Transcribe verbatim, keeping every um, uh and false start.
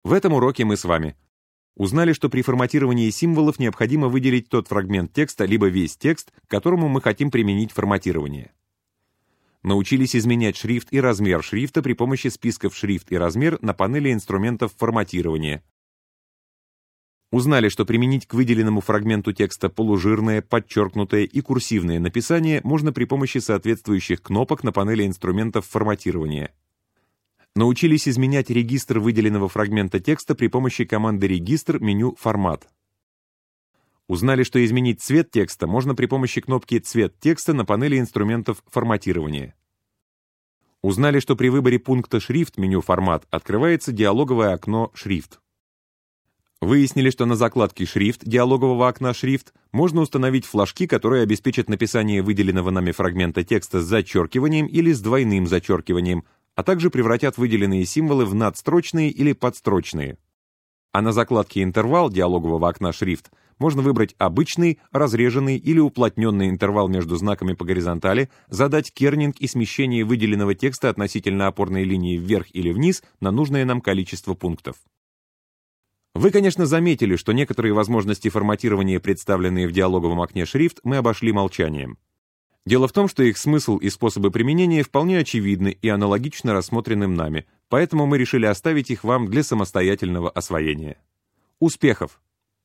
В этом уроке мы с вами узнали, что при форматировании символов необходимо выделить тот фрагмент текста, либо весь текст, к которому мы хотим применить форматирование. Научились изменять шрифт и размер шрифта при помощи списков «Шрифт» и «Размер» на панели инструментов форматирования. Узнали, что применить к выделенному фрагменту текста полужирное, подчеркнутое и курсивное написание можно при помощи соответствующих кнопок на панели инструментов форматирования. Научились изменять регистр выделенного фрагмента текста при помощи команды «Регистр» меню «Формат». Узнали, что изменить цвет текста можно при помощи кнопки «Цвет текста» на панели инструментов форматирования. Узнали, что при выборе пункта «Шрифт» меню «Формат» открывается диалоговое окно «Шрифт». Выяснили, что на закладке «Шрифт» диалогового окна «Шрифт» можно установить флажки, которые обеспечат написание выделенного нами фрагмента текста с зачеркиванием или с двойным зачеркиванием, а также превратят выделенные символы в надстрочные или подстрочные. А на закладке «Интервал» диалогового окна «Шрифт» можно выбрать обычный, разреженный или уплотненный интервал между знаками по горизонтали, задать кернинг и смещение выделенного текста относительно опорной линии вверх или вниз на нужное нам количество пунктов. Вы, конечно, заметили, что некоторые возможности форматирования, представленные в диалоговом окне «Шрифт», мы обошли молчанием. Дело в том, что их смысл и способы применения вполне очевидны и аналогично рассмотренным нами, поэтому мы решили оставить их вам для самостоятельного освоения. Успехов!